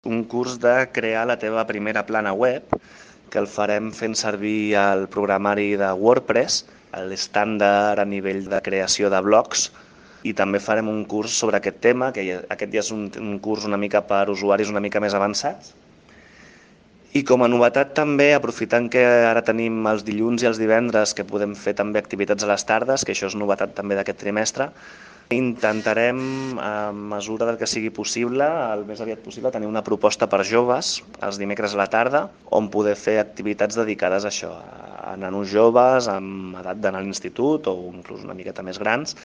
Un curs de crear la teva primera plana web, que el farem fent servir el programari de WordPress, l'estàndard a nivell de creació de blogs, i també farem un curs sobre aquest tema, que aquest ja és un curs una mica per usuaris una mica més avançats. I com a novetat també, aprofitant que ara tenim els dilluns i els divendres que podem fer també activitats a les tardes, que això és novetat també d'aquest trimestre, intentarem, a mesura del que sigui possible, el més aviat possible, tenir una proposta per joves els dimecres a la tarda, on poder fer activitats dedicades a això, a nanos joves amb edat d'anar a l'institut o inclús una miqueta més grans,